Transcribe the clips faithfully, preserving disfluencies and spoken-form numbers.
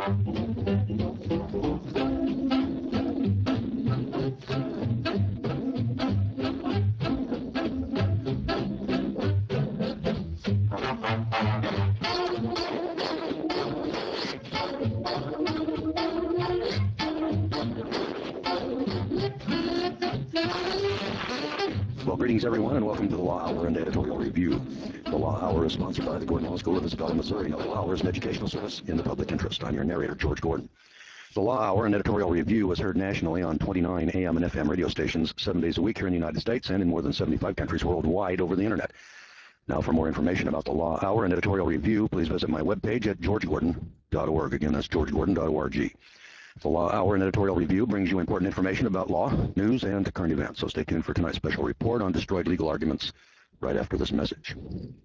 Well, greetings, everyone, and welcome to the Law Hour and Editorial Review. The Law Hour is sponsored by the Gordon Law School of Isabella, Missouri. The Law Hour is an educational service in the public interest. I'm your narrator, George Gordon. The Law Hour and Editorial Review is heard nationally on twenty-nine A M and F M radio stations seven days a week here in the United States and in more than seventy-five countries worldwide over the Internet. Now, for more information about the Law Hour and Editorial Review, please visit my webpage at george gordon dot org. Again, that's george gordon dot org. The Law Hour and Editorial Review brings you important information about law, news, and current events. So stay tuned for tonight's special report on destroyed legal arguments right after this message.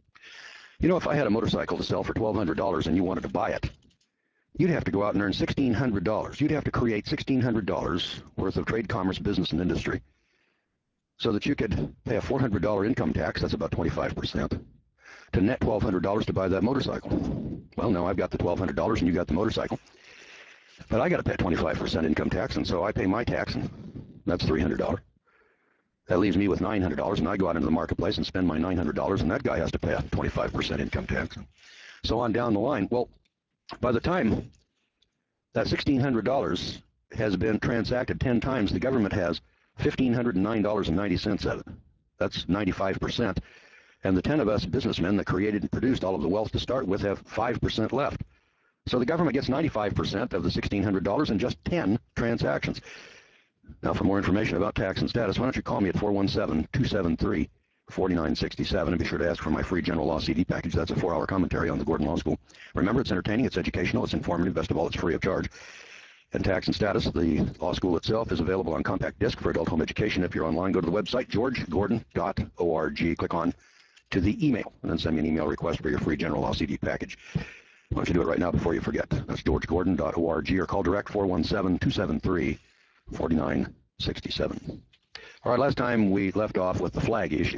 You know, if I had a motorcycle to sell for twelve hundred dollars and you wanted to buy it, you'd have to go out and earn sixteen hundred dollars. You'd have to create sixteen hundred dollars worth of trade, commerce, business, and industry so that you could pay a four hundred dollar income tax, that's about twenty-five percent, to net twelve hundred dollars to buy that motorcycle. Well, now I've got the twelve hundred dollars and you got the motorcycle. But I got to pay twenty-five percent income tax, and so I pay my tax, and that's three hundred dollars. That leaves me with nine hundred dollars, and I go out into the marketplace and spend my nine hundred dollars, and that guy has to pay a twenty-five percent income tax. So on down the line. Well, by the time that sixteen hundred dollars has been transacted ten times, the government has one thousand five hundred nine dollars and ninety cents of it. That's ninety-five percent. And the ten of us businessmen that created and produced all of the wealth to start with have five percent left. So the government gets ninety-five percent of the sixteen hundred dollars in just ten transactions. Now, for more information about tax and status, why don't you call me at four one seven, two seven three, four nine six seven, and be sure to ask for my free general law C D package. That's a four-hour commentary on the Gordon Law School. Remember, it's entertaining, it's educational, it's informative. Best of all, it's free of charge. And tax and status, the law school itself is available on compact disc for adult home education. If you're online, go to the website, george gordon dot org. Click on to the email, and then send me an email request for your free general law C D package. Why don't you do it right now before you forget? That's george gordon dot org, or call direct four one seven, two seven three, four nine six seven. All right, last time we left off with the flag issue.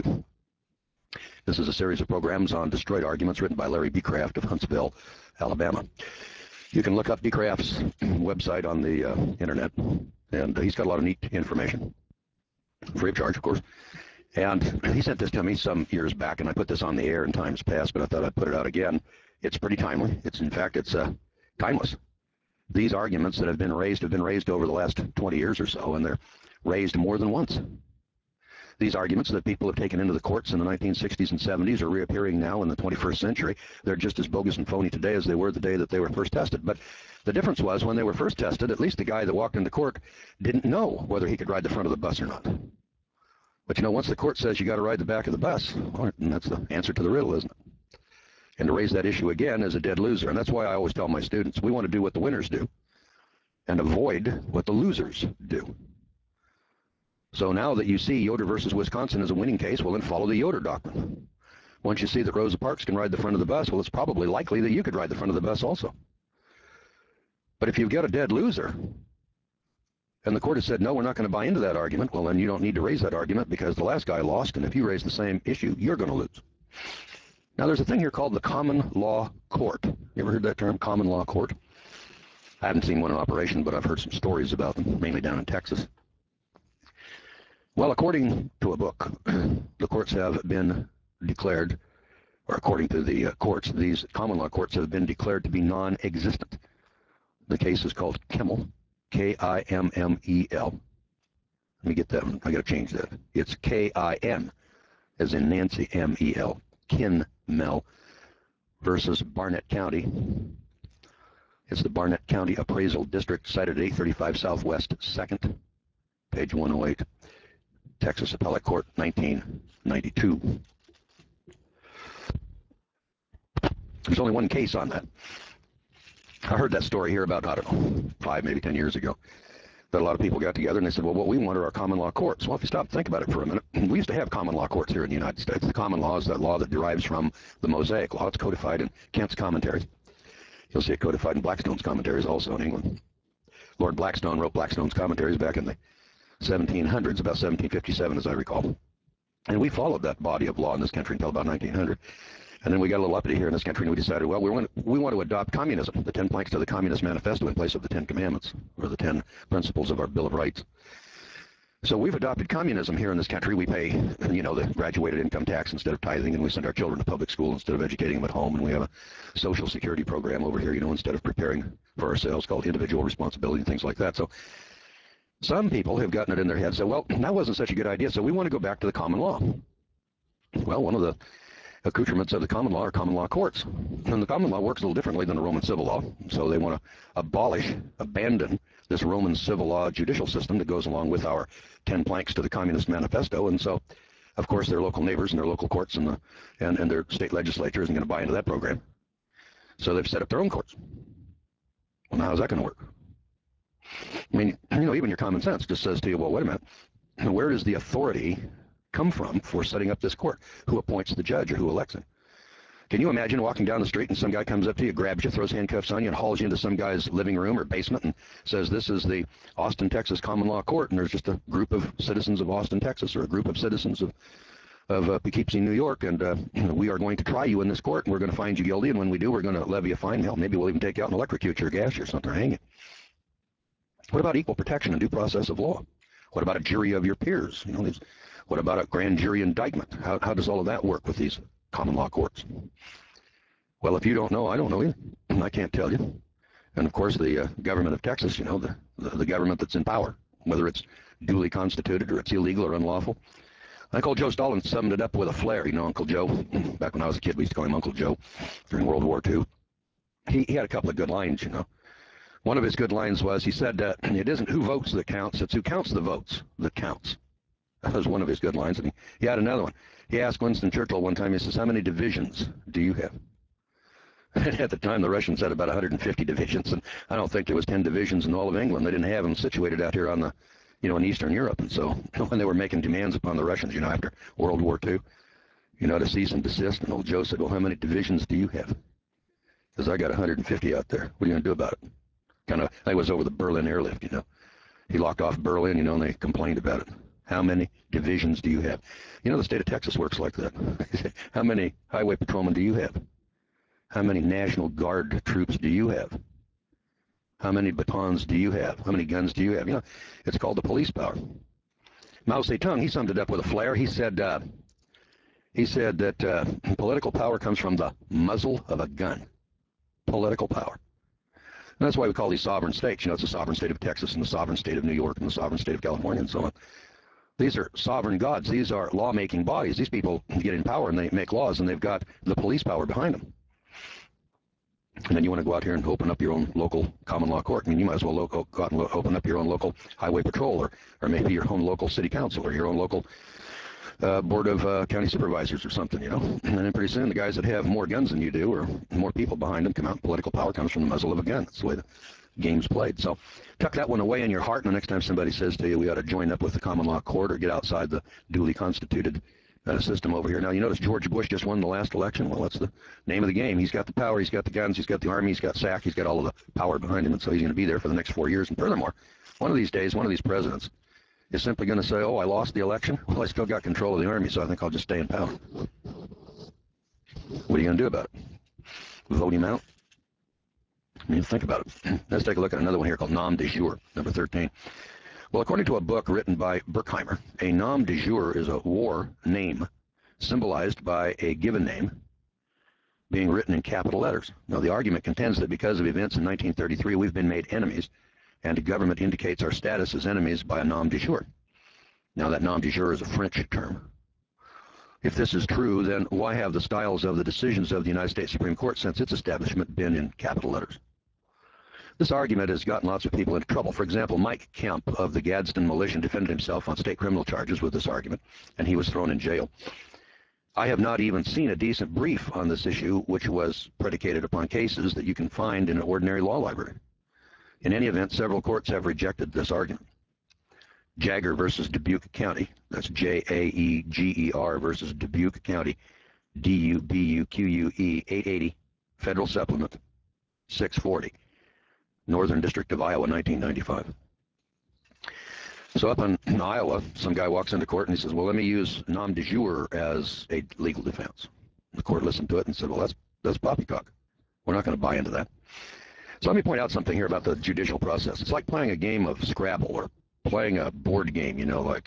This is a series of programs on destroyed arguments written by Larry B. Kraft of Huntsville, Alabama. You can look up B. Kraft's website on the uh, internet, and he's got a lot of neat information, free of charge, of course. And he sent this to me some years back, and I put this on the air in times past, but I thought I'd put it out again. It's pretty timely. It's, in fact, it's uh, timeless. These arguments that have been raised have been raised over the last twenty years or so, and they're raised more than once. These arguments that people have taken into the courts in the nineteen sixties and seventies are reappearing now in the twenty-first century. They're just as bogus and phony today as they were the day that they were first tested. But the difference was, when they were first tested, at least the guy that walked into court didn't know whether he could ride the front of the bus or not. But, you know, once the court says you got to ride the back of the bus, well, that's the answer to the riddle, isn't it? And to raise that issue again is a dead loser. And that's why I always tell my students, we want to do what the winners do and avoid what the losers do. So now that you see Yoder versus Wisconsin as a winning case, well, then follow the Yoder doctrine. Once you see that Rosa Parks can ride the front of the bus, well, it's probably likely that you could ride the front of the bus also. But if you've got a dead loser, and the court has said, no, we're not going to buy into that argument, well, then you don't need to raise that argument because the last guy lost, and if you raise the same issue, you're going to lose. Now, there's a thing here called the common law court. You ever heard that term, common law court? I haven't seen one in operation, but I've heard some stories about them, mainly down in Texas. Well, according to a book, the courts have been declared, or according to the uh, courts, these common law courts have been declared to be non-existent. The case is called Kimmel, K I M M E L. Let me get that one. I got to change that. It's K I N, as in Nancy, M E L, Kimmel versus Barnett County. It's the Barnett County Appraisal District, cited at eight thirty-five Southwest second, page one oh eight, Texas Appellate Court, nineteen ninety-two. There's only one case on that. I heard that story here about, I don't know, five, maybe ten years ago, that a lot of people got together and they said, well, what we want are our common law courts. Well, if you stop and think about it for a minute, we used to have common law courts here in the United States. The common law is that law that derives from the Mosaic Law. It's codified in Kent's commentaries. You'll see it codified in Blackstone's commentaries also in England. Lord Blackstone wrote Blackstone's commentaries back in the seventeen hundreds, about seventeen fifty-seven as I recall. And we followed that body of law in this country until about nineteen hundred. And then we got a little uppity here in this country, and we decided, well, we want, we want to adopt communism, the ten planks to the Communist Manifesto in place of the Ten Commandments, or the ten principles of our Bill of Rights. So we've adopted communism here in this country. We pay, you know, the graduated income tax instead of tithing, and we send our children to public school instead of educating them at home, and we have a social security program over here, you know, instead of preparing for ourselves, called individual responsibility and things like that. So some people have gotten it in their head, so, well, that wasn't such a good idea, so we want to go back to the common law. Well, one of the accoutrements of the common law are common law courts. And the common law works a little differently than the Roman civil law, so they want to abolish, abandon this Roman civil law judicial system that goes along with our ten planks to the Communist Manifesto. And so, of course, their local neighbors and their local courts and, the, and, and their state legislature isn't going to buy into that program. So they've set up their own courts. Well, now how's that going to work? I mean, you know, even your common sense just says to you, well, wait a minute, where does the authority come from for setting up this court? Who appoints the judge or who elects him? Can you imagine walking down the street and some guy comes up to you, grabs you, throws handcuffs on you, and hauls you into some guy's living room or basement and says, this is the Austin, Texas Common Law Court, and there's just a group of citizens of Austin, Texas, or a group of citizens of, of uh, Poughkeepsie, New York, and uh, we are going to try you in this court, and we're going to find you guilty, and when we do, we're going to levy a fine. Hell, maybe we'll even take you out and electrocute you or gas you or something, or hang you. What about equal protection and due process of law? What about a jury of your peers? You know, these, what about a grand jury indictment? How, how does all of that work with these common law courts? Well, if you don't know, I don't know either. I can't tell you. And of course, the uh, government of Texas, you know, the, the, the government that's in power, whether it's duly constituted or it's illegal or unlawful. Uncle Joe Stalin summed it up with a flair. You know, Uncle Joe, back when I was a kid, we used to call him Uncle Joe during World War Two. He, he had a couple of good lines, you know. One of his good lines was, he said, uh, it isn't who votes that counts, it's who counts the votes that counts. That was one of his good lines. And he, he had another one. He asked Winston Churchill one time, he says, how many divisions do you have? And at the time, the Russians had about one hundred fifty divisions, and I don't think there was ten divisions in all of England. They didn't have them situated out here on the, you know, in Eastern Europe. And so when they were making demands upon the Russians, you know, after World War Two, you know, to cease and desist, and old Joe said, well, how many divisions do you have? Because I got one hundred fifty out there. What are you going to do about it? Kind of, I was over the Berlin airlift, you know. He locked off Berlin, you know, and they complained about it. How many divisions do you have? You know, the state of Texas works like that. How many highway patrolmen do you have? How many National Guard troops do you have? How many batons do you have? How many guns do you have? You know, it's called the police power. Mao Zedong, he summed it up with a flair. He said, uh, he said that uh, political power comes from the muzzle of a gun. Political power. And that's why we call these sovereign states. You know, it's the sovereign state of Texas and the sovereign state of New York and the sovereign state of California and so on. These are sovereign gods. These are lawmaking bodies. These people get in power and they make laws, and they've got the police power behind them. And then you want to go out here and open up your own local common law court. I mean, you might as well go out and open up your own local highway patrol, or, or maybe your own local city council, or your own local uh, board of uh, county supervisors or something, you know. And then pretty soon the guys that have more guns than you do, or more people behind them, come out. Political power comes from the muzzle of a gun. That's the way the game's played. So tuck that one away in your heart, and the next time somebody says to you, we ought to join up with the common law court or get outside the duly constituted Uh, system over here. Now, you notice George Bush just won the last election. Well, that's the name of the game. He's got the power, he's got the guns, he's got the army, he's got S A C, he's got all of the power behind him, and so he's going to be there for the next four years. And furthermore, one of these days, one of these presidents is simply going to say, oh, I lost the election. Well, I still got control of the army, so I think I'll just stay in power. What are you going to do about it? Vote him out? I mean, think about it. Let's take a look at another one here called nom de jure, number thirteen. Well, according to a book written by Berkheimer, a nom de jure is a war name symbolized by a given name being written in capital letters. Now, the argument contends that because of events in nineteen thirty-three, we've been made enemies, and the government indicates our status as enemies by a nom de jure. Now, that nom de jure is a French term. If this is true, then why have the styles of the decisions of the United States Supreme Court since its establishment been in capital letters? This argument has gotten lots of people into trouble. For example, Mike Kemp of the Gadsden Militia defended himself on state criminal charges with this argument, and he was thrown in jail. I have not even seen a decent brief on this issue, which was predicated upon cases that you can find in an ordinary law library. In any event, several courts have rejected this argument. Jagger versus Dubuque County, that's J A E G E R versus Dubuque County, D U B U Q U E, eight eighty, Federal Supplement, six forty. Northern District of Iowa, nineteen ninety-five. So up in, in Iowa, some guy walks into court and he says, well, let me use nom de jure as a legal defense. The court listened to it and said, well, that's, that's poppycock. We're not going to buy into that. So let me point out something here about the judicial process. It's like playing a game of Scrabble or playing a board game, you know, like,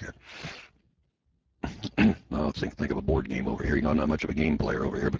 uh, well, let's think, think of a board game over here. You know, I'm not much of a game player over here, but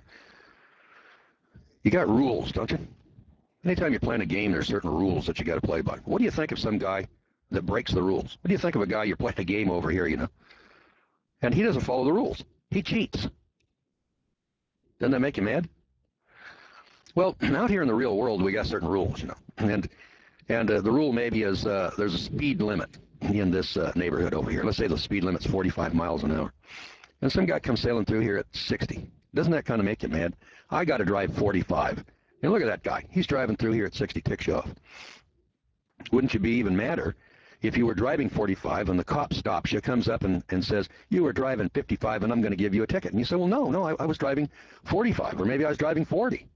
you got rules, don't you? Anytime you're playing a game, there's certain rules that you got to play by. What do you think of some guy that breaks the rules? What do you think of a guy you're playing a game over here, you know, and he doesn't follow the rules? He cheats. Doesn't that make you mad? Well, out here in the real world, we got certain rules, you know, and and uh, the rule maybe is uh, there's a speed limit in this uh, neighborhood over here. Let's say the speed limit's forty-five miles an hour, and some guy comes sailing through here at sixty. Doesn't that kind of make you mad? I got to drive forty-five. And look at that guy. He's driving through here at sixty, ticks you off. Wouldn't you be even madder if you were driving forty-five and the cop stops you, comes up and, and says, you were driving fifty-five and I'm going to give you a ticket? And you say, well, no, no, I, I was driving forty-five, or maybe I was driving forty.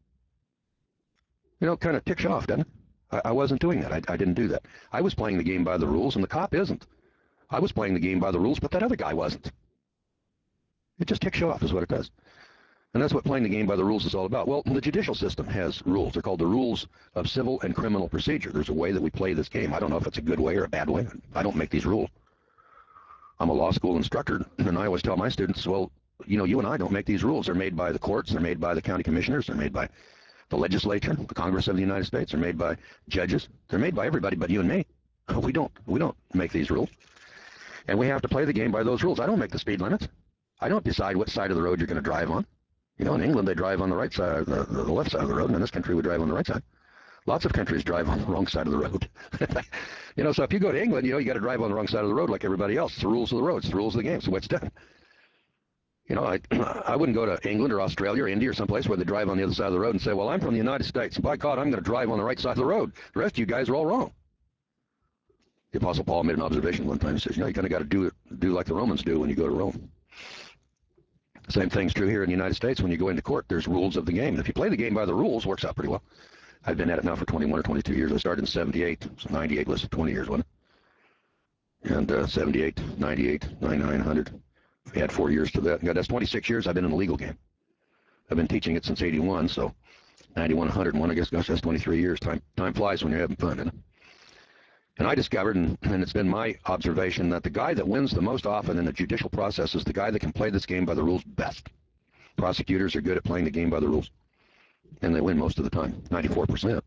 You know, it kind of ticks you off, doesn't it? I, I wasn't doing that. I, I didn't do that. I was playing the game by the rules, and the cop isn't. I was playing the game by the rules, but that other guy wasn't. It just ticks you off is what it does. And that's what playing the game by the rules is all about. Well, the judicial system has rules. They're called the rules of civil and criminal procedure. There's a way that we play this game. I don't know if it's a good way or a bad way. I don't make these rules. I'm a law school instructor, and I always tell my students, well, you know, you and I don't make these rules. They're made by the courts. They're made by the county commissioners. They're made by the legislature, the Congress of the United States. They're made by judges. They're made by everybody but you and me. We don't, we don't make these rules. And we have to play the game by those rules. I don't make the speed limits. I don't decide what side of the road you're going to drive on. You know, in England, they drive on the right side, the, the left side of the road, and in this country, we drive on the right side. Lots of countries drive on the wrong side of the road. You know, so if you go to England, you know, you got to drive on the wrong side of the road like everybody else. It's the rules of the road. It's the rules of the game. It's the way it's done. You know, I, I wouldn't go to England or Australia or India or someplace where they drive on the other side of the road and say, well, I'm from the United States, and by God, I'm going to drive on the right side of the road. The rest of you guys are all wrong. The Apostle Paul made an observation one time. He says, you know, you kind of got to do it, do like the Romans do when you go to Rome. Same thing's true here in the United States. When you go into court, there's rules of the game. And if you play the game by the rules, it works out pretty well. I've been at it now for twenty-one or twenty-two years. I started in seventy-eight, so ninety-eight was twenty years, wasn't it? And uh, seventy-eight, ninety-eight, ninety-nine, one hundred. We had four years to that. God, that's twenty-six years I've been in the legal game. I've been teaching it since eighty-one, so ninety-one, one hundred one, I guess, gosh, that's twenty-three years. Time, time flies when you're having fun, isn't it? And I discovered, and, and it's been my observation, that the guy that wins the most often in the judicial process is the guy that can play this game by the rules best. Prosecutors are good at playing the game by the rules, and they win most of the time, ninety-four percent.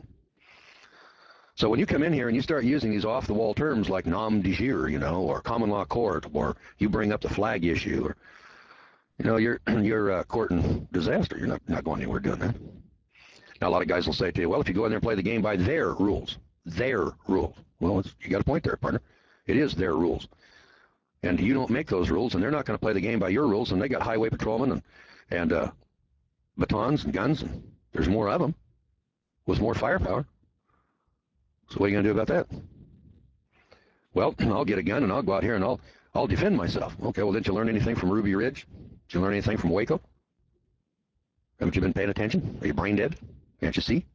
So when you come in here and you start using these off-the-wall terms like nom de jure, you know, or common law court, or you bring up the flag issue, or, you know, you're, you're uh, courting disaster. You're not, not going anywhere doing that. Now, a lot of guys will say to you, well, if you go in there and play the game by their rules, their rules. Well, it's, you got a point there, partner. It is their rules. And you don't make those rules, and they're not going to play the game by your rules, and they got highway patrolmen and, and uh, batons and guns, and there's more of them with more firepower. So what are you going to do about that? Well, I'll get a gun, and I'll go out here, and I'll, I'll defend myself. Okay, well, didn't you learn anything from Ruby Ridge? Did you learn anything from Waco? Haven't you been paying attention? Are you brain dead? Can't you see?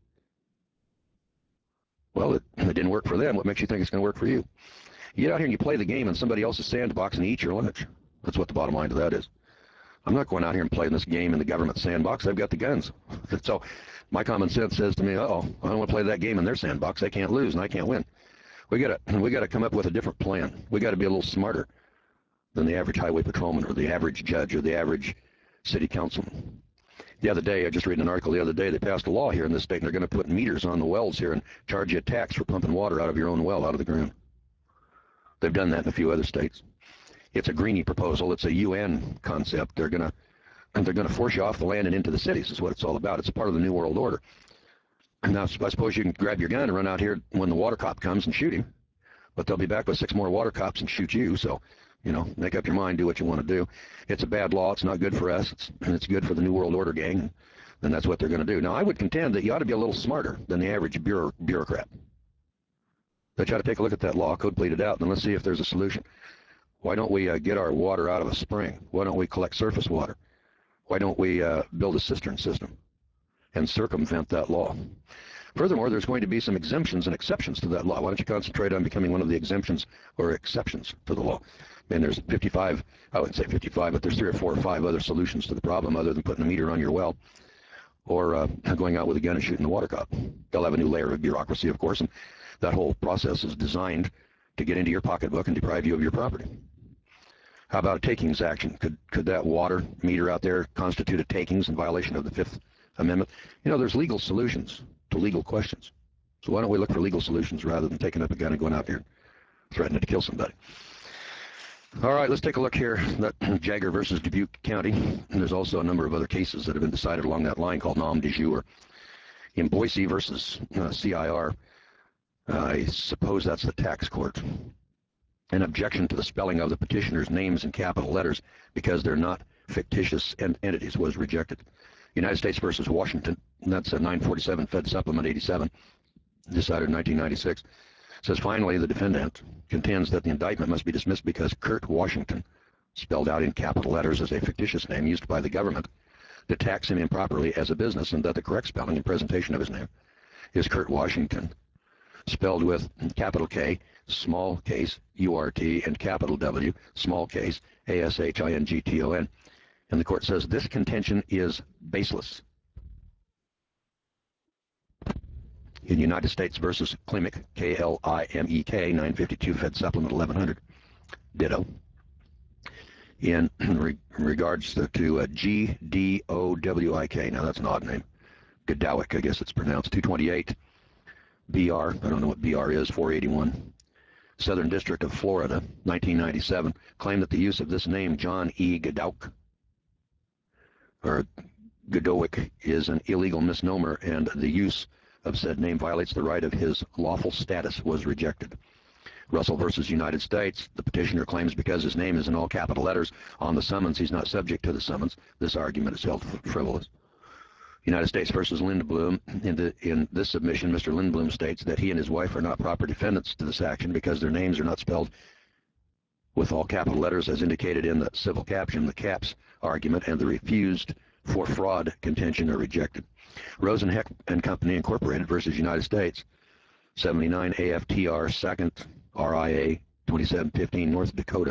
Well, it, it didn't work for them. What makes you think it's going to work for you? You get out here and you play the game in somebody else's sandbox and you eat your lunch. That's what the bottom line to that is. I'm not going out here and playing this game in the government sandbox. I've got the guns. So my common sense says to me, uh-oh, I don't want to play that game in their sandbox. They can't lose and I can't win. We got to we got to come up with a different plan. We got to be a little smarter than the average highway patrolman or the average judge or the average city councilman. The other day, I just read an article the other day, they passed a law here in this state, and they're going to put meters on the wells here and charge you a tax for pumping water out of your own well, out of the ground. They've done that in a few other states. It's a greenie proposal. It's a U N concept. They're going to and they're going to force you off the land and into the cities is what it's all about. It's a part of the New World Order. And now, I suppose you can grab your gun and run out here when the water cop comes and shoot him, but they'll be back with six more water cops and shoot you, so you know, make up your mind, do what you want to do. It's a bad law. It's not good for us. It's, and it's good for the New World Order gang. And that's what they're going to do. Now, I would contend that you ought to be a little smarter than the average bureau, bureaucrat. That you ought to take a look at that law, code plead it out, and let's see if there's a solution. Why don't we uh, get our water out of a spring? Why don't we collect surface water? Why don't we uh, build a cistern system and circumvent that law? Furthermore, there's going to be some exemptions and exceptions to that law. Why don't you concentrate on becoming one of the exemptions or exceptions to the law? And there's fifty-five, I wouldn't say fifty-five, but there's three or four or five other solutions to the problem other than putting a meter on your well or uh, going out with a gun and shooting the water cop. They'll have a new layer of bureaucracy, of course, and that whole process is designed to get into your pocketbook and deprive you of your property. How about a takings action? Could, could that water meter out there constitute a takings in violation of the Fifth Amendment? You know, there's legal solutions to legal questions. So why don't we look for legal solutions rather than taking up a gun and going out there threatening to kill somebody? All right, let's take a look here at Jagger versus Dubuque County. And there's also a number of other cases that have been decided along that line called nom de jure. In Boise versus uh, C I R, uh, I suppose that's the tax court. An objection to the spelling of the petitioner's names in capital letters because they're not fictitious ent entities was rejected. United States versus Washington, and that's a nine forty-seven Fed Supplement eighty-seven, decided in nineteen ninety-six. Says finally the defendant contends that the indictment must be dismissed because Kurt Washington, spelled out in capital letters as a fictitious name used by the government to tax him improperly as a business, and that the correct spelling and presentation of his name is Kurt Washington, spelled with capital K, small case, U R T, and capital W, small case, A S H I N G T O N. And the court says this contention is baseless. In United States versus Klimek, K L I M E K, nine fifty-two Fed Supplement eleven hundred, ditto. In re regards to, to uh, G D O W I K, now that's an odd name, Godowick, I guess it's pronounced, two twenty-eight B R, I don't know what B R is, four eighty-one, Southern District of Florida, nineteen ninety-seven, claimed that the use of this name, John E. Godowick, or Godowick, is an illegal misnomer, and the use of said name violates the right of his lawful status, was rejected. Russell versus United States, the petitioner claims because his name is in all capital letters on the summons, he's not subject to the summons. This argument is held frivolous. United States versus Lindblom, in, the, in this submission, Mister Lindblom states that he and his wife are not proper defendants to this action because their names are not spelled with all capital letters as indicated in the civil caption. The caps argument and the refused for fraud contention are rejected. Rosenheck and Company Incorporated versus United States, seventy-nine A F T R second R I A twenty-seven fifteen North Dakota.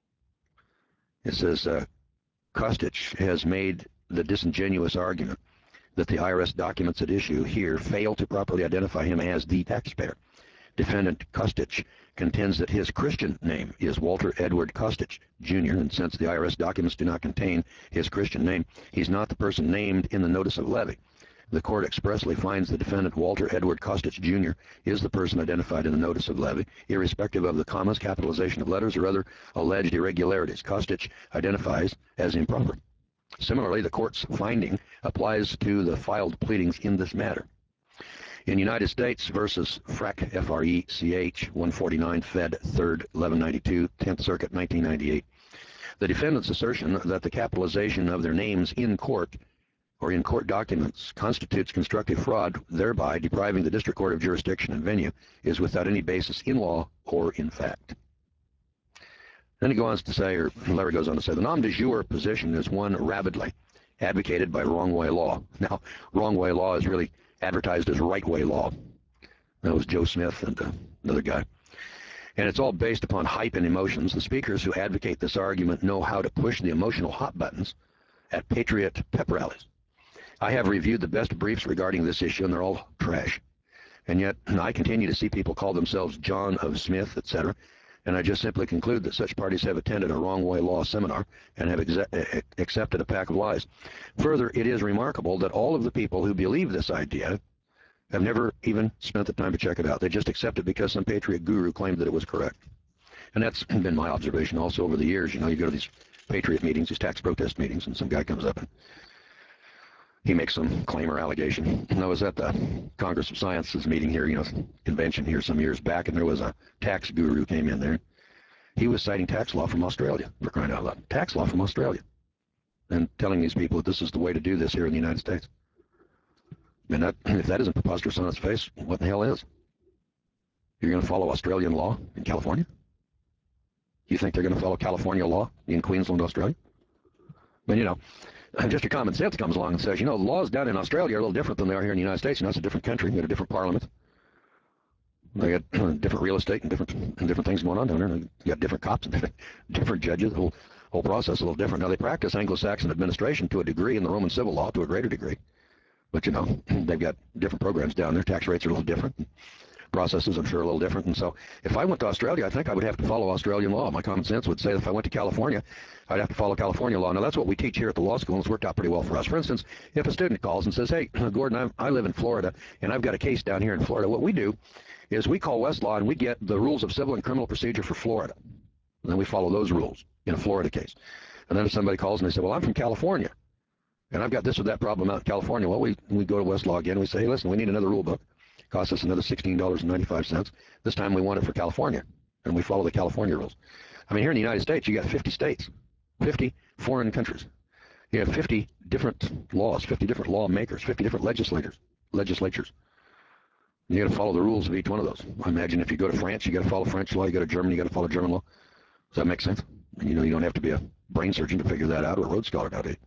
It says uh, Kostich has made the disingenuous argument that the I R S documents at issue here fail to properly identify him as the taxpayer. Defendant Kostich contends that his Christian name is Walter Edward Kostich, Junior, and since the I R S documents do not contain his Christian name, he's not the person named in the notice of levy. The court expressly finds the defendant Walter Edward Kostich, Junior is the person identified in the notice of levy, irrespective of the commas, capitalization of letters, or other alleged irregularities. Kostich identifies as improper. Similarly, the court's finding applies to the filed pleadings in this matter. In United States versus Freck, F R E C H, one forty-nine Fed third, eleven ninety-two, tenth Circuit, nineteen ninety-eight, the defendant's assertion that the capitalization of their names in court or in court documents constitutes constructive fraud, thereby depriving the district court of jurisdiction and venue, is without any basis in law or in fact. Then he goes on to say, or Larry goes on to say, the nom de jure position is one rabidly advocated by wrong-way law. Now, wrong-way law is really advertised as right-way law. That was Joe Smith and uh, another guy. And it's all based upon hype and emotions. The speakers who advocate this argument know how to push the emotional hot buttons at patriot pep rallies. I have reviewed the best briefs regarding this issue, and they're all trash. And yet, I continue to see people call themselves John of Smith, et cetera, and I just simply conclude that such parties have attended a wrong-way law seminar and have accepted a pack of lies. Further, it is remarkable that all of the people who believe this idea have never even spent the time to check it out. They just accept it because some patriot guru claimed that it was correct. And that's been my observation also over the years. You know, you go to these patriot meetings, these tax protest meetings, and some guy comes up and he makes some claim or allegation. And I was at the Congress of Sciences meeting here, you know, convention here some years back, and there was a tax guru who came in there. He was citing tax law from Australia, for crying out loud. Tax law from Australia. And telling these people that this is the way to do this here in the United States. And that, if that isn't preposterous on its face, what the hell is? You're going to follow Australian law in California? You think they're going to follow California law in Queensland, Australia? I mean, you know, just your common sense comes along and says, you know, the laws down in Australia are a little different than they are here in the United States. You know, it's a different country, you got a different parliament. They got different real estate and different and different things going on down there. You got different cops and different, different judges. The whole whole process is a little different. Now they practice Anglo-Saxon administration to a degree, and the Roman civil law to a greater degree. But you know, they've got different programs down there. Tax rates are a little different. Processes, I'm sure, a little different. And so if I went to Australia, I think I would have to follow Australian law. My common sense would say if I went to California, I'd have to follow California law. Now, that's what we teach here at the law school, and it's worked out pretty well for us. For instance, if a student calls and says, hey, Gordon, I, I live in Florida, and I've got a case down here in Florida, what we do is we call Westlaw, and we get the rules of civil and criminal procedure for Florida. And then we follow those rules in a Florida case. And then if somebody calls and they say, well, I'm from California, and I've got this or that problem out in California, well, we, we go to Westlaw again, and we say, hey, listen, we need another rule book. Costs us another sixteen dollars and ninety-five cents. This time we want it for California, and we follow the California rules. I mean, here in the United States, you got fifty states, fifty foreign countries. You have fifty different laws, fifty different lawmakers, fifty different legislators, legislatures. You got to follow the rules of each one of those. I imagine if you go to France, you got to follow French law. You go to Germany, you got to follow German law. Does that make sense? And you know, you don't have to be a brain surgeon to figure that out, or a road scholar nowadays.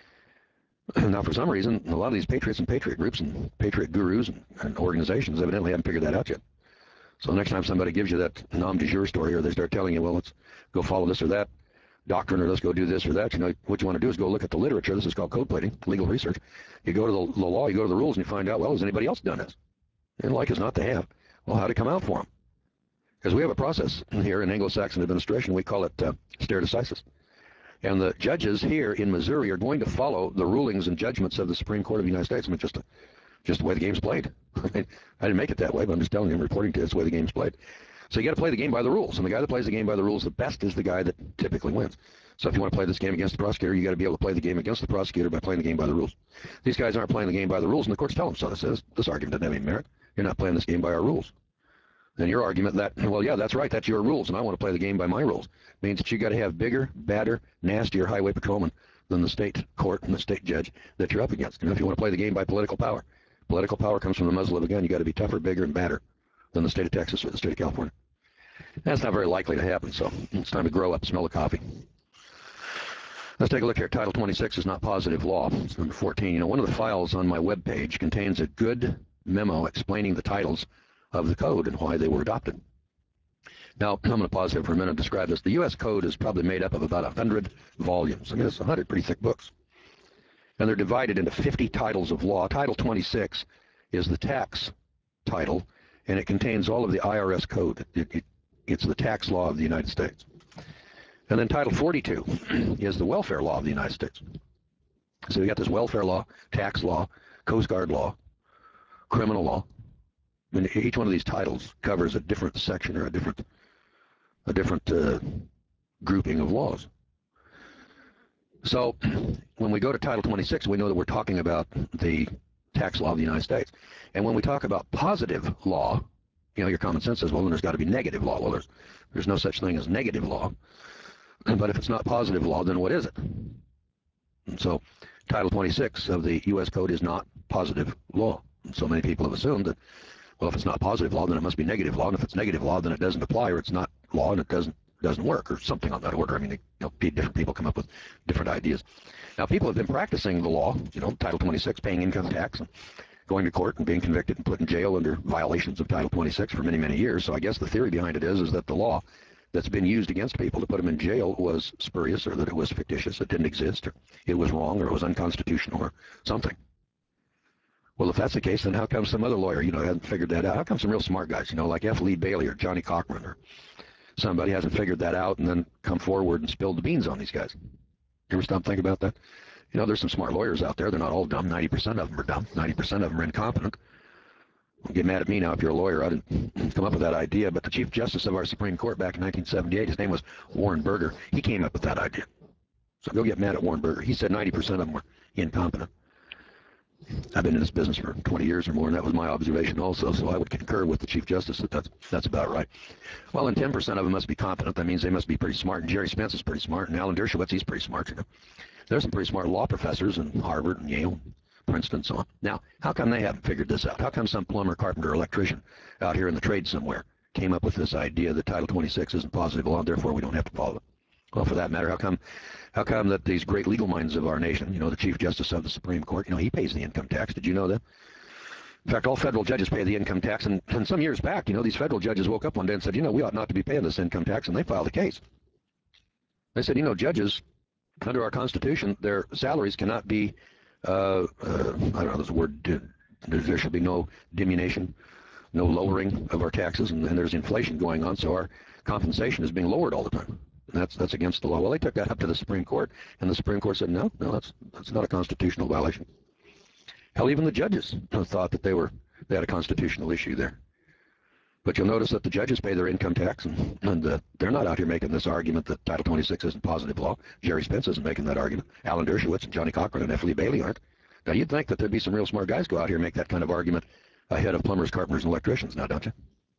Now, for some reason, a lot of these patriots and patriot groups and patriot gurus and, and organizations evidently haven't figured that out yet. So the next time somebody gives you that nom de jour story, or they start telling you, well, let's go follow this or that doctrine, or let's go do this or that, you know, what you want to do is go look at the literature. This is called code plating, legal research. You go to the, the law, you go to the rules, and you find out, well, has anybody else done this? And like as not, they have. Well, how'd it come out for them? Because we have a process here in Anglo-Saxon administration. We call it uh, stare decisis. And the judges here in Missouri are going to follow the rulings and judgments of the Supreme Court of the United States. I mean, just, just the way the game's played. I didn't make it that way, but I'm just telling you, I'm reporting to you, it's the way the game's played. So you got to play the game by the rules. And the guy that plays the game by the rules the best is the guy that typically wins. So if you want to play this game against the prosecutor, you got to be able to play the game against the prosecutor by playing the game by the rules. These guys aren't playing the game by the rules, and the courts tell them so. They says, this argument doesn't have any merit. You're not playing this game by our rules. And your argument that, well, yeah, that's right, that's your rules, and I want to play the game by my rules, means that you got to have bigger, badder, nastier highway patrolmen than the state court and the state judge that you're up against. And if you want to play the game by political power, political power comes from the muzzle of a gun. You got to be tougher, bigger, and badder than the state of Texas or the state of California. That's not very likely to happen, so it's time to grow up, smell the coffee. Let's take a look here. Title twenty-six is not positive law. It's number fourteen. You know, one of the files on my web page contains a good memo explaining the titles of the code and why they were adopted. Now, I'm going to pause here for a minute and describe this. The U S Code is probably made up of about one hundred volumes. I mean, it's one hundred pretty thick books. And they're divided into fifty titles of law. Title twenty-six is the tax title, and it contains all of the I R S code. It, it, it's the tax law of the United States. And then Title forty-two is the welfare law of the United States. So you got this welfare law, tax law, Coast Guard law, criminal law. I mean, each one of these titles covers a different section or a different, a different uh, grouping of laws. So when we go to Title twenty-six, we know that we're talking about the tax law of the United States. And when we talk about positive law, you know, your common sense says, well, then there's got to be negative law. Well, there's, there's no such thing as negative law. But if it's not positive law, then what is it? And so Title twenty-six of the U S Code is not positive law. And so many people have assumed that, well, if it's not positive law, then it must be negative law. And if it's negative law, then it doesn't apply, or it's not law, and it doesn't doesn't work, or something on that order. I mean, they, you know, different people come up with different ideas. Now, people have been practicing the law, you know, Title twenty-six, paying income tax, and going to court and being convicted and put in jail under violations of Title twenty-six for many, many years. So I guess the theory behind it is, is that the law that's been used against people to put them in jail was spurious, or that it was fictitious, it didn't exist, or it was wrong, or it was unconstitutional, or something. Well, if that's the case, then how come some other lawyer, you know, hasn't figured that out? How come some real smart guys, you know, like F. Lee Bailey or Johnny Cochran or somebody hasn't figured that out and then come forward and spilled the beans on these guys? You ever stop and think about that? You know, there's some smart lawyers out there. They're not all dumb. ninety percent of them are dumb. ninety percent of them are incompetent. Don't get mad at me now if you're a lawyer. I didn't come up with that idea, but the Chief Justice of our Supreme Court back in nineteen seventy-eight, his name was Warren Burger. He came up with that idea. So go get mad at Warren Burger. He said ninety percent of them were incompetent. I've been in this business for twenty years or more, and that was my observation also, so I would concur with the Chief Justice that that's, that's about right. Well, and ten percent of them must be competent. That means they must be pretty smart, and Jerry Spence is pretty smart, and Alan Dershowitz, he's pretty smart. You know. There's some pretty smart law professors in Harvard and Yale, Princeton, and so on. Now, how come they haven't figured this out? How come some plumber, carpenter, electrician out here in the trade somewhere came up with this idea that Title twenty-six isn't positive law, and therefore we don't have to follow it? Well, for that matter, how come, how come that these great legal minds of our nation, you know, the Chief Justice of the Supreme Court, you know, he pays the income tax. Did you know that? In fact, all federal judges pay the income tax, and, and some years back, you know, these federal judges woke up one day and said, you know, we ought not to be paying this income tax, and they filed a case. They said, you know, judges, under our Constitution, their salaries cannot be, uh, uh, I don't know, there's a word, there should be no diminution, no lowering of our taxes, and, and there's inflation going on, so our compensation is being lowered all the time. And that's that's against the law. Well, they took that up to the Supreme Court, and the Supreme Court said, no, no, that's that's not a constitutional violation. Hell, even the judges thought that they were they had a constitutional issue there. But you'll notice that the judges pay their income tax, and, and uh, they're not out here making this argument that Title twenty-six isn't positive law. Jerry Spence isn't making that argument. Alan Dershowitz and Johnny Cochran and F. Lee Bailey aren't. Now, you'd think that there'd be some real smart guys go out here and make that kind of argument ahead of plumbers, carpenters, and electricians now, don't you?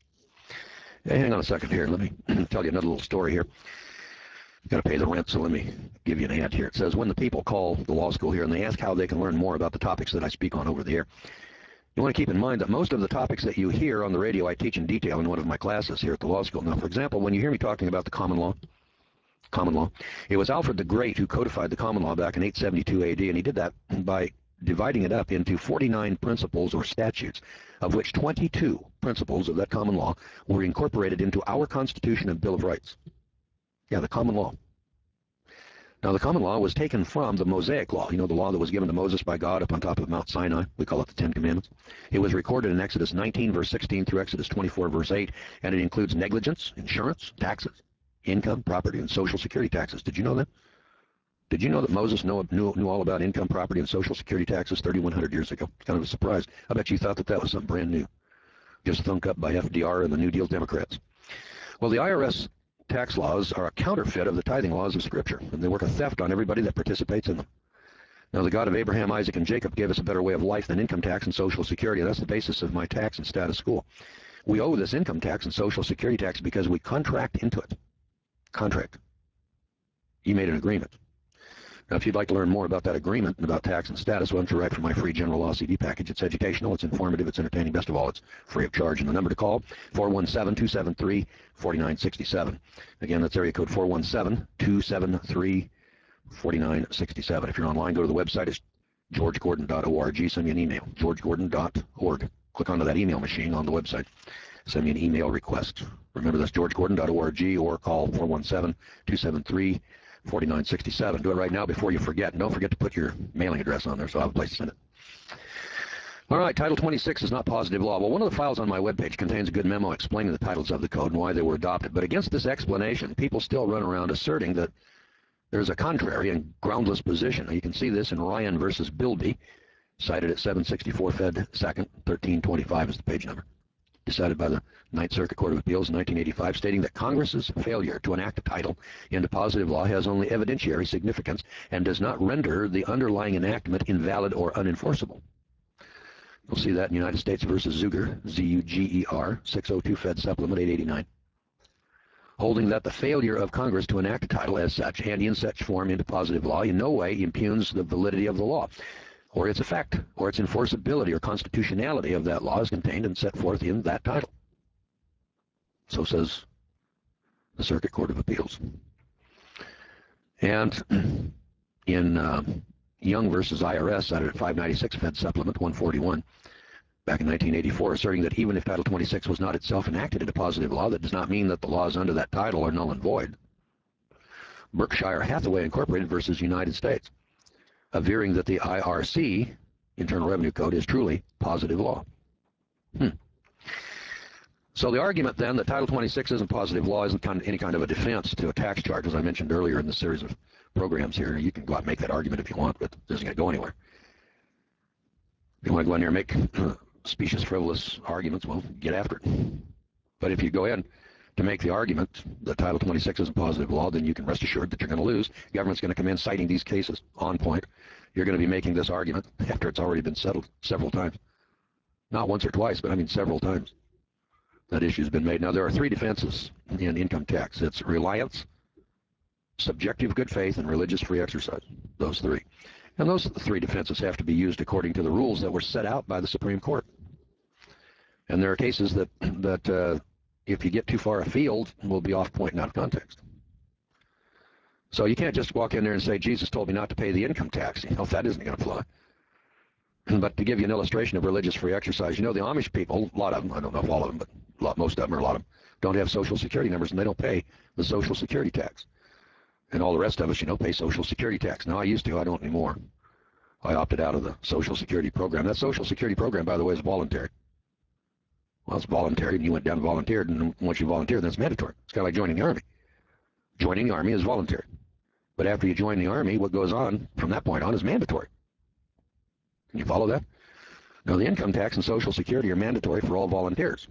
Hey, hang on a second here. Let me tell you another little story here. You've got to pay the rent, so let me give you an ad here. It says, when the people call the law school here and they ask how they can learn more about the topics that I speak on over the air, you want to keep in mind that most of the topics that you hear on the radio I teach in detail in one of my classes here at the law school. Now, for example, when you hear me talking about the common law, common law, it was Alfred the Great who codified the common law back in eight seventy-two A D, and he did that by dividing it up into forty-nine principles or statutes, of which twenty-two principles of that common law were incorporated into our Constitution and Bill of Rights. Yeah, the common law. Now, the common law was taken from the Mosaic law, you know, the law that was given to Moses by God up on top of Mount Sinai. We call it the Ten Commandments. It was recorded in Exodus nineteen, verse sixteen through Exodus twenty-four, verse eight, and it includes negligence, insurance, taxes, income, property, and Social Security taxes. Did you know that? Did you know that Moses knew, knew, knew all about income, property, and Social Security taxes thirty-one hundred years ago? It's kind of a surprise. I bet you thought that that was something brand new, just thunk up by F D R and the New Deal Democrats. Well, the I R S tax laws are a counterfeit of the tithing laws of Scripture, and they work a theft on everybody that participates in them. Now, the God of Abraham, Isaac, and Jacob gave us a better way of life than income tax and Social Security. That's the basis of my tax and status school. We owe this income tax and Social Security tax because we contract into it. Contract. You made an agreement. Now, if you'd like to learn more about that agreement and about tax and status, why don't you write for my free general law C D package? It's educational, it's informative, it's entertaining. Best of all, it's free of charge. And the number to call, four one seven, two seven three, four nine six seven. Again, that's area code four one seven, two seven three, four nine six seven. If you're online, go to the website. It's george gordon dot org. Send me an email, george gordon dot org. Click onto that email machine on the website. Send me an email request. Remember, that's george gordon dot org, or call four one seven, two seven three, four nine six seven. Do it right now before you forget. And don't forget to put your mailing address on there so I'll have a place to send it. All right, Title twenty-six is not positive law. Well, one of the files on my webpage contains a good memo explaining the titles of the code and why they were adopted. But against this explanation, people still run around asserting that there's a contrary and groundless position. Now, you can see this in Ryan versus Bilby, cited at seven sixty-four Fed Second, thirteen twenty-five is the page number. Decided by the Ninth Circuit Court of Appeals in nineteen eighty-five, stating that Congress's failure to enact a title into positive law has only evidentiary significance and does not render the underlying enactment invalid or unenforceable. You'll see that in United States versus Zuger, Z U G E R, six oh two Fed Supplement eight eighty-nine, holding that the failure of Congress to enact a title as such and in such form into positive law in no way impugns the validity of the law, or its effect, or its enforceability or constitutionality of that law is contained and set forth in that title. So says the Circuit Court of Appeals. And in uh, Young versus I R S, cited at five ninety-six Fed Supplement one forty-one, back in nineteen eighty-four, asserting that even if Title twenty-six was not itself enacted into positive law, that does not mean that the laws under that title are null and void. Berkshire Hathaway Incorporated versus United States, averring that the I R C, Internal Revenue Code, is truly positive law. Hmm. So the argument then that Title twenty-six isn't positive law isn't kind of any kind of a defense to a tax charge, as I mentioned earlier in the series of programs here. You can go out and make that argument if you want, but it isn't going to go anywhere. If you want to go in there and make uh, specious, frivolous arguments, well, get after it. But if you go in to make the argument that Title twenty-six isn't positive law, then you can rest assured that you're going to lose. The government's going to come in citing these cases on point. You're going to be making this argument after it's already been settled several times. Not once or twice, but I mean several times. That issue's been made. Now, there are three defenses in income tax. It's reliance, subjective good faith, and religious free exercise. Those three. And those three defenses have to be used according to the rules that were set out by the Supreme Court. And there are cases that, that uh, if you get too far afield, will be off point and out of context. So you can't just walk in there and say, Jesus told me not to pay the income tax. You know, that isn't going to fly. But to give you an illustration of religious free exercise, you know, the Amish people, a lot of them, I don't know if all of them, but a lot, most of them or a lot of them, don't have Social Security numbers, and they don't pay the Social Security tax. And all the rest of us, you know, pay Social Security tax. Now, I used to, I don't anymore. I opted out of the Social Security program. That Social Security program, by the way, is voluntary. Well, it's voluntary, and you went down and volunteered, and once you volunteer, then it's mandatory. It's kind of like joining the Army. Joining the Army is voluntary. But after you join the Army, what goes on from that point on is mandatory. Can you follow that? Now, the income tax and Social Security are mandatory for all volunteers.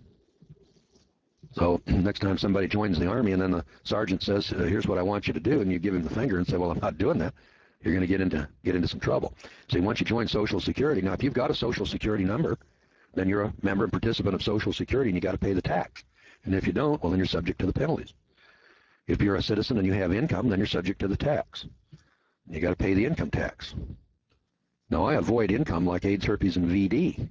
So next time somebody joins the Army and then the sergeant says, uh, here's what I want you to do, and you give him the finger and say, well, I'm not doing that, you're going to get into get into some trouble. See, once you join Social Security, now if you've got a Social Security number, then you're a member and participant of Social Security, and you got to pay the tax. And if you don't, well, then you're subject to the penalties. If you're a citizen and you have income, then you're subject to the tax. You got to pay the income tax. Now, I avoid income like AIDS, herpes, and V D.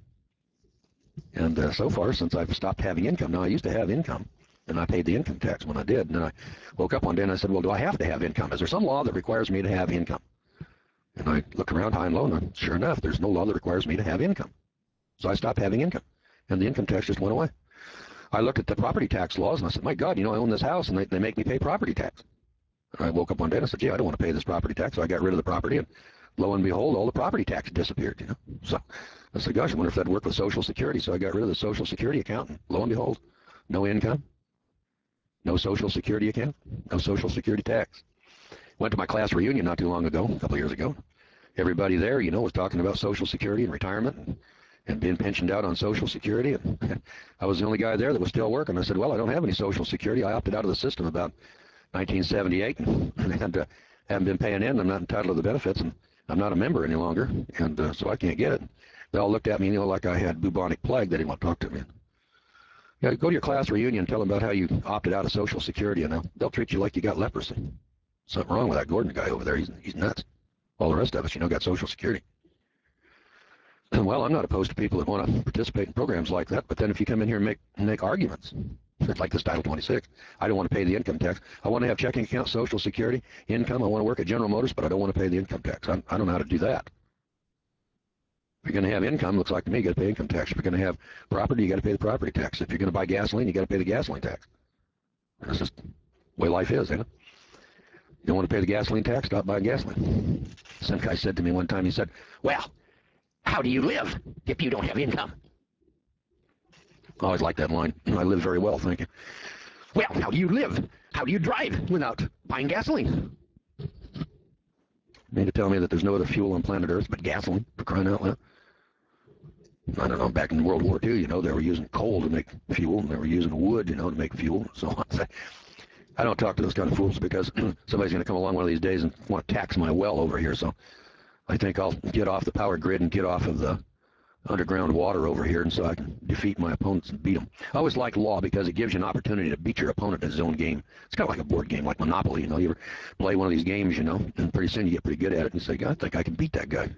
And uh, so far, since I've stopped having income, now I used to have income, and I paid the income tax when I did. And then I woke up one day and I said, well, do I have to have income? Is there some law that requires me to have income? And I look around high and low, and sure enough, there's no law that requires me to have income. So I stopped having income, and the income tax just went away. I looked at the property tax laws, and I said, my God, you know, I own this house, and they, they make me pay property tax. And I woke up one day and I said, gee, I don't want to pay this property tax. So I got rid of the property, and lo and behold, all the property tax disappeared, you know. So I said, gosh, I wonder if that'd work with Social Security. So I got rid of the Social Security account, and lo and behold, no income, no Social Security account, no Social Security tax. Went to my class reunion not too long ago, a couple of years ago. Everybody there, you know, was talking about Social Security and retirement and, and being pensioned out on Social Security. And I was the only guy there that was still working. I said, well, I don't have any Social Security. I opted out of the system about nineteen seventy-eight, and, and uh, haven't been paying in. I'm not entitled to the benefits, and I'm not a member any longer, and uh, so I can't get it. They all looked at me, you know, like I had bubonic plague. They didn't want to talk to me. Yeah, go to your class reunion, tell them about how you opted out of Social Security, and they'll, they'll treat you like you got leprosy. Something wrong with that Gordon guy over there. He's, he's nuts. All the rest of us, you know, got Social Security. Well, I'm not opposed to people that want to participate in programs like that, but then if you come in here and make, make arguments, like this Title twenty-six, I don't want to pay the income tax. I want to have checking account, Social Security, income. I want to work at General Motors, but I don't want to pay the income tax. I, I don't know how to do that. If you're going to have income, looks like to me, you got to pay income tax. If you're going to have property, you got to pay the property tax. If you're going to buy gasoline, you got to pay the gasoline tax. That's just the way life is, isn't it? You don't want to pay the gasoline tax, stop buying gasoline. Some guy said to me one time, he said, well, how do you live if you don't have income? I always like that line. I live very well, thank you. Well, how do you live? How do you drive without buying gasoline? You mean to tell me that there's no other fuel on planet Earth but gasoline, for crying out loud? I don't know, back in World War Two, you know, they were using coal to make fuel, and they were using wood, you know, to make fuel, and so on. I don't talk to those kind of fools because somebody's going to come along one of these days and want to tax my well over here, so I think I'll get off the power grid and get off of the underground water over here, and so I can defeat my opponents and beat them. I always like law because it gives you an opportunity to beat your opponent at his own game. It's kind of like a board game, like Monopoly. You know, you ever play one of these games, you know, and pretty soon you get pretty good at it, and you say, God, I think I can beat that guy.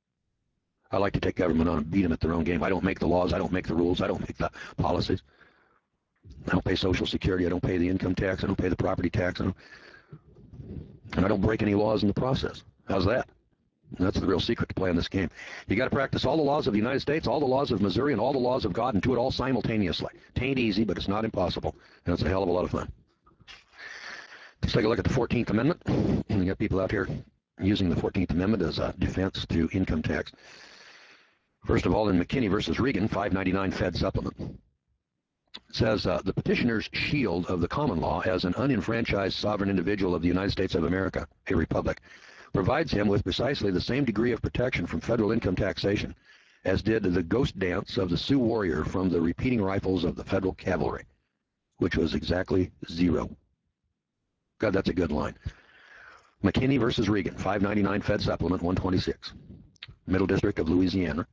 I like to take government on and beat them at their own game. I don't make the laws. I don't make the rules. I don't make the policies. I don't pay Social Security. I don't pay the income tax. I don't pay the property tax. I don't, and I don't break any laws in the process. How's that? That's the real secret to playing this game. You got to practice all the laws of the United States, all the laws of Missouri, and all the laws of God, and do it all simultaneously. It ain't easy, but it's not impossible, and it's a hell of a lot of fun. Let's take a look at the fourteenth Amendment. We got people out here using the fourteenth Amendment as a defense to income tax. First of all, in McKinney versus Regan, five ninety-nine Fed Supplement, it says uh, the petitioner's shield of the common law as an unenfranchised sovereign individual of the United States of America, a republic, provides him with precisely the same degree of protection from federal income taxation as did the ghost dance of the Sioux warrior from the repeating rifles of the federal cavalry, which was exactly zero. God, that's a good line. McKinney versus Regan, five ninety-nine Fed Supplement one twenty-six, Middle District of Louisiana.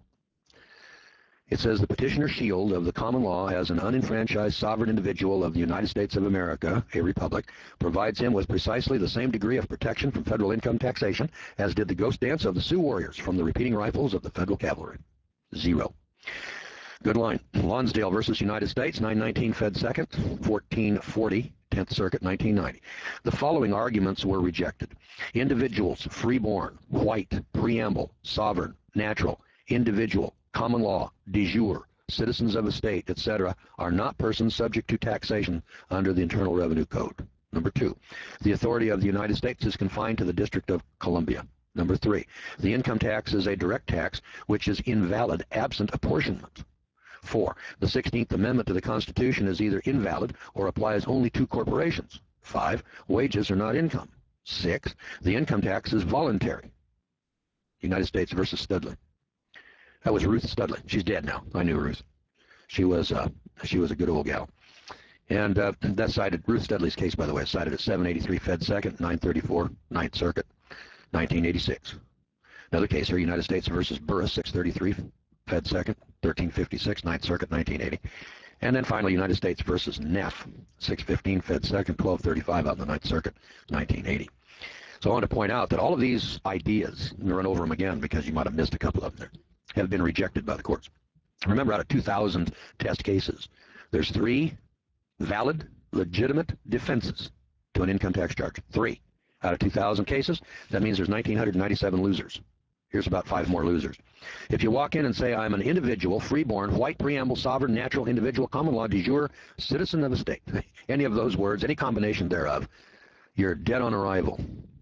It says the petitioner's shield of the common law as an unenfranchised sovereign individual of the United States of America, a republic, provides him with precisely the same degree of protection from federal income taxation as did the ghost dance of the Sioux warriors from the repeating rifles of the federal cavalry. Zero. Good line. Lonsdale versus United States, nine nineteen Fed Second, fourteen forty, tenth Circuit, nineteen ninety. The following arguments were rejected. Individuals, freeborn, white, preamble, sovereign, natural, individual, common law, de jure, citizens of a state, et cetera, are not persons subject to taxation under the Internal Revenue Code. Number two, the authority of the United States is confined to the District of Columbia. Number three, the income tax is a direct tax which is invalid absent apportionment. Four, the sixteenth Amendment to the Constitution is either invalid or applies only to corporations. Five, wages are not income. Six, the income tax is voluntary. United States versus Studley. That was Ruth Studley. She's dead now. I knew Ruth. She was uh, she was a good old gal. And uh, that cited, Ruth Studley's case, by the way, cited at seven eighty-three Fed Second, nine thirty-four, Ninth Circuit, nineteen eighty-six. Another case here, United States versus Burris, six thirty-three Fed Second, thirteen fifty-six, Ninth Circuit, nineteen eighty. And then finally, United States versus Neff, six fifteen Fed Second, twelve thirty-five out in the Ninth Circuit, nineteen eighty. So I want to point out that all of these ideas, and run over them again because you might have missed a couple of them there, have been rejected by the courts. Remember, out of two thousand test cases, there's three valid, legitimate defenses to an income tax charge. Three out of two thousand cases. That means there's one thousand nine hundred ninety-seven losers. Here's about five more losers. If you walk in and say, I'm an individual, freeborn, white preamble, sovereign, natural, individual, common law, de jure, citizen of a state, any of those words, any combination thereof, you're dead on arrival.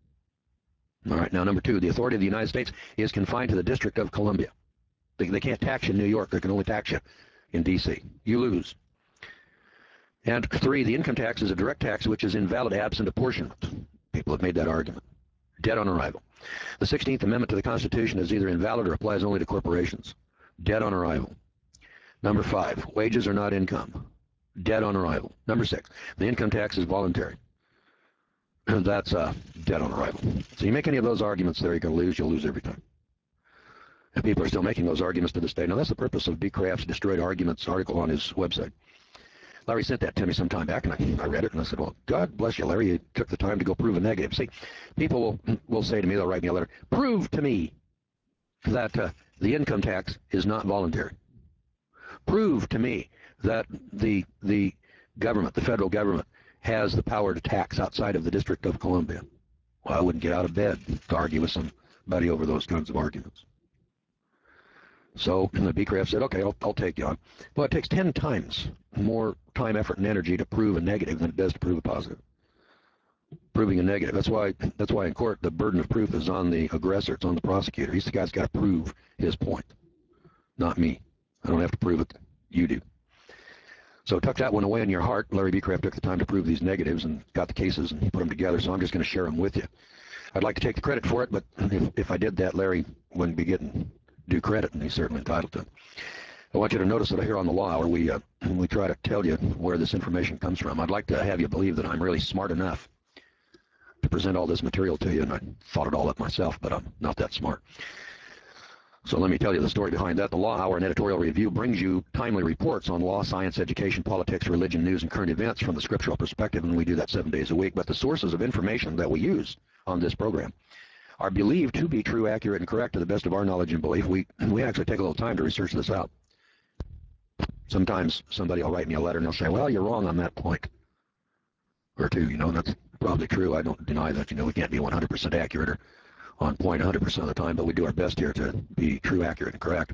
All right, now number two, the authority of the United States is confined to the District of Columbia. They, they can't tax you in New York. They can only tax you in D C. You lose. And three, the income tax is a direct tax which is invalid absent apportionment. People have made that argument. Dead on arrival. The sixteenth Amendment to the Constitution is either invalid or applies only to corporations. Dead on arrival. Number five, wages are not income. Dead on arrival. Number six, the income tax is voluntary. That's uh, dead on arrival. So you make any of those arguments there, you're going to lose. You'll lose every time. And people are still making those arguments to this day. Now, that's the purpose of B. Craft's Destroyed Arguments article on his website. Larry sent that to me some time back, and I, I read it, and I said, well, God bless you, Larry. You took the time to go prove a negative. See, people will, will say to me, they'll write me a letter, prove to me that uh, the income tax is not voluntary. Prove to me that the, the government, the federal government, has the power to tax outside of the District of Columbia. Well, I wouldn't get out of bed to argue with somebody over those kinds of arguments. So the B. Craft said, okay, I'll, I'll take you on. Well, it takes ten times more time, effort, and energy to prove a negative than it does to prove a positive. Proving a negative. That's why, that's why in court the burden of proof is on the aggressor. It's on the prosecutor. He's the guy's got to prove his point, not me. I don't have to prove it. You do. So tuck that one away in your heart. Larry B. Craft took the time to prove these negatives and got the cases and put them together, so I'm just going to share them with you. I'd like to take the credit for it, but if, if I did that, Larry wouldn't be getting due credit, and he's certainly entitled to it. I want you to notice that here on the Law Hour, we, uh, we try to tell you where this information comes from. I'd like to have you believe that I'm really smart enough to present all this material to you, and I thought it all up myself, but I'm not that smart. So let me tell you the story behind that. The Law Hour and Editorial Review brings you timely reports on law, science, education, politics, religion, news, and current events from the scriptural perspective, and we do that seven days a week. But the sources of information that we use on this program are believed to be true, accurate, and correct to the best of our knowledge and belief. We, we actually take a little time to research this out. Sometimes somebody will write me a letter and they'll say, well, you're wrong on that point or two. You know, that's probably true. I don't deny that. You know, we can't be one hundred percent accurate or on point one hundred percent of the time, but we do our best here to be true, accurate, and correct.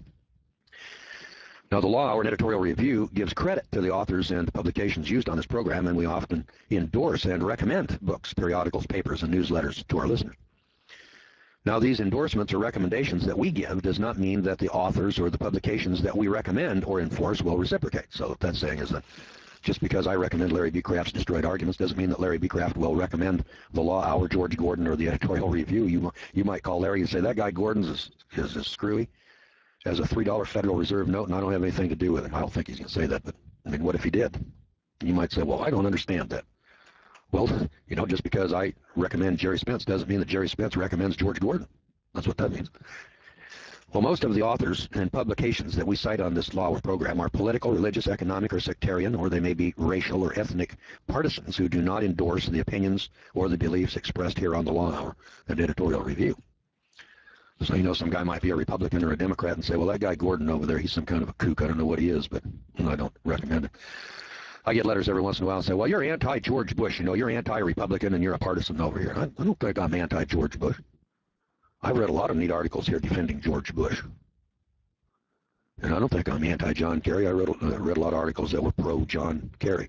Now, the Law Hour and Editorial Review gives credit to the authors and publications used on this program, and we often endorse and recommend books, periodicals, papers, and newsletters to our listeners. Now, these endorsements or recommendations that we give does not mean that the authors or the publications that we recommend or enforce will reciprocate. So what that's saying is that just because I recommend Larry B. Craft's Destroyed Arguments doesn't mean that Larry B. Craft will recommend the Law Hour, George Gordon, or the Editorial Review. You, you might call Larry and say, that guy Gordon's is, is, is screwy, has a three dollar Federal Reserve note, and I don't have anything to do with him. I don't think he's going to say that, but I mean, what if he did? You might say, well, I don't understand that. Well, you know, just because I recommend Jerry Spence doesn't mean that Jerry Spence recommends George Gordon. That's what that means. Well, most of the authors and publications that we cite on this Law Hour program are political, religious, economic, or sectarian, or they may be racial or ethnic partisans who do not endorse the opinions or the beliefs expressed here on the Law Hour and Editorial Review. So, you know, some guy might be a Republican or a Democrat and say, well, that guy Gordon over there, he's some kind of a kook. I don't know what he is, but I don't recommend it. I get letters every once in a while and say, well, you're anti-George Bush. You know, you're anti-Republican and you're a partisan over here. I, I don't think I'm anti-George Bush. I've read a lot of neat articles here defending George Bush. And I don't think I'm anti-John Kerry. I read, uh, read a lot of articles that were pro-John Kerry.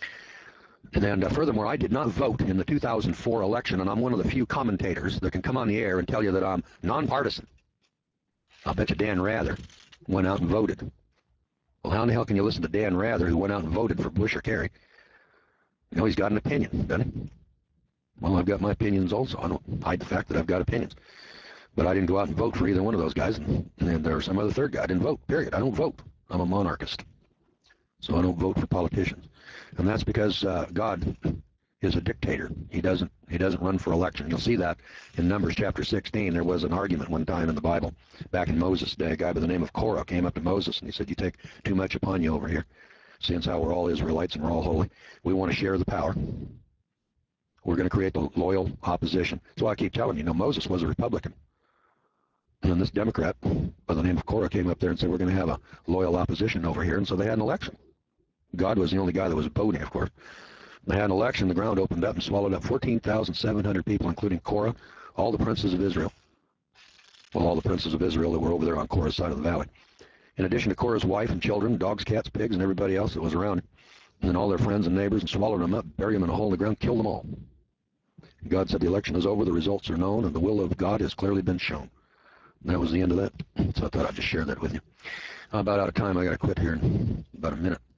And uh, furthermore, I did not vote in the two thousand four election, and I'm one of the few commentators that can come on the air and tell you that I'm nonpartisan. I'll bet you Dan Rather went out and voted. Well, how in the hell can you listen to Dan Rather, who went out and voted for Bush or Kerry? You know, he's got an opinion, doesn't he? Well, I've got my opinions also. I don't hide the fact that I've got opinions. But I didn't go out and vote for either one of those guys, and, and there was some other third guy. I didn't vote, period. I don't vote. I'm a monarchist. So I don't vote for politicians. And that's because uh, God is a dictator. He doesn't he doesn't run for election. You'll see that in Numbers chapter sixteen. There was an argument one time in the Bible, back in Moses' day. A guy by the name of Korah came up to Moses and he said, "You take too much upon you over here. Since how we're all Israelites and we're all holy, we want to share the power. We're going to create the loyal opposition." So I keep telling you, you know, Moses was a Republican. And then this Democrat by the name of Korah came up there and said, "We're going to have a loyal opposition over here." And so they had an election. God was the only guy that was voting, of course. They had an election. The ground opened up and swallowed up fourteen thousand seven hundred people, including Korah, all the princes of Israel. Well, all the princes of Israel that were over there on Korah's side of the valley. In addition to Korah's wife and children, dogs, cats, pigs, and everybody else that was around, and then all their friends and neighbors, and swallowed them up, buried them in a hole in the ground, killed them all. God said the election is over, the results are known, and the will of God has clearly been shown. And that was the end of that. So I thought I'd just share that with you. I'm about out of time. I got to quit here in about a minute.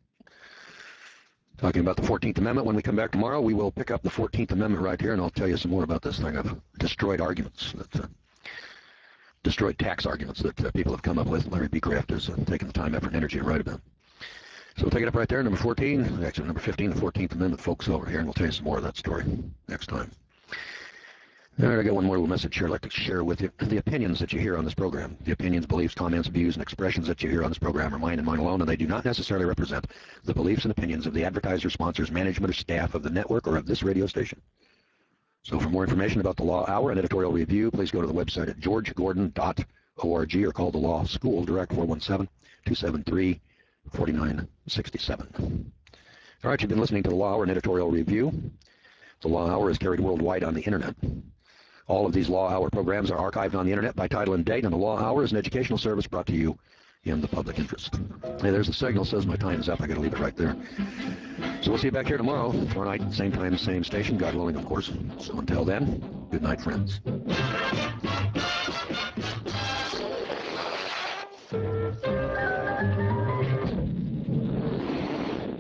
Talking about the fourteenth Amendment. When we come back tomorrow, we will pick up the fourteenth Amendment right here, and I'll tell you some more about this thing of destroyed arguments, that, uh, destroyed tax arguments that uh, people have come up with. Larry B. Kraft has uh, taken the time, effort, and energy to write about. So we'll take it up right there, number fourteen, actually number fifteen, the fourteenth Amendment, folks, over here, and we'll tell you some more of that story next time. All right, I got one more little message here I'd like to share with you. The opinions that you hear on this program, the opinions, beliefs, comments, views, and expressions that you hear on this program are mine and mine alone, and they do not necessarily represent the beliefs and opinions of the advertiser, sponsors, management, or staff of the network or of this radio station. So for more information about the Law Hour and editorial review, please go to the website at george gordon dot org or call the Law School direct four one seven, two seven three, four nine six seven. All right, you've been listening to the Law Hour and editorial review. The Law Hour is carried worldwide on the Internet. All of these Law Hour programs are archived on the Internet by title and date, and the Law Hour is an educational service brought to you in the public interest. Hey, there's the signal. Says my time is up. I got to leave it right there. So we'll see you back here tomorrow, tomorrow night, same time, same station, God willing, of course. So until then, good night, friends.